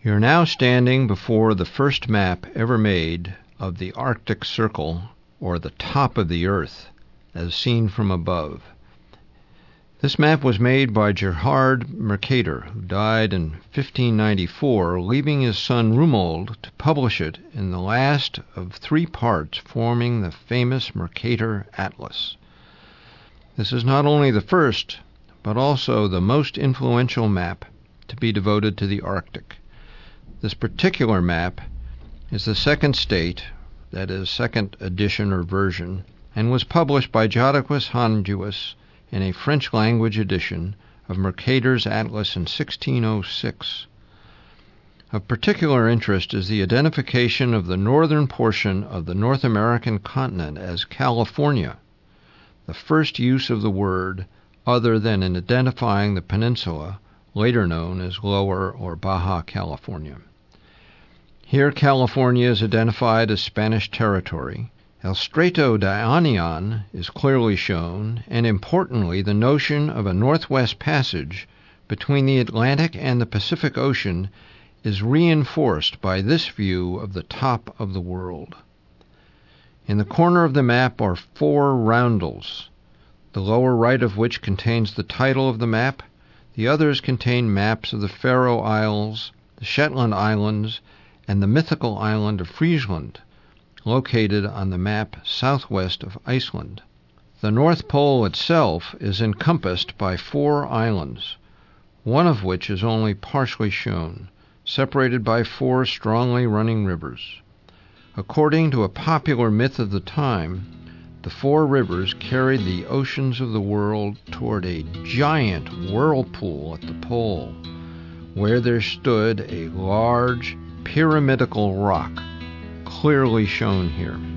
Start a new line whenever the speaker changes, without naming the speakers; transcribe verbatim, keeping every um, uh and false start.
You're now standing before the first map ever made of the Arctic Circle, or the top of the Earth, as seen from above. This map was made by Gerhard Mercator, who died in fifteen ninety-four, leaving his son Romuald to publish it in the last of three parts forming the famous Mercator Atlas. This is not only the first, but also the most influential map to be devoted to the Arctic. This particular map is the second state, that is, second edition or version, and was published by Jodocus Honduras in a French-language edition of Mercator's Atlas in sixteen oh six. Of particular interest is the identification of the northern portion of the North American continent as California, the first use of the word other than in identifying the peninsula, later known as Lower or Baja California. Here California is identified as Spanish territory. El Stretto de Anian is clearly shown, and importantly, the notion of a northwest passage between the Atlantic and the Pacific Ocean is reinforced by this view of the top of the world. In the corner of the map are four roundels, the lower right of which contains the title of the map. The others contain maps of the Faroe Isles, the Shetland Islands, and the mythical island of Friesland, located on the map southwest of Iceland. The North Pole itself is encompassed by four islands, one of which is only partially shown, separated by four strongly running rivers. According to a popular myth of the time, the four rivers carried the oceans of the world toward a giant whirlpool at the pole, where there stood a large pyramidical rock, clearly shown here.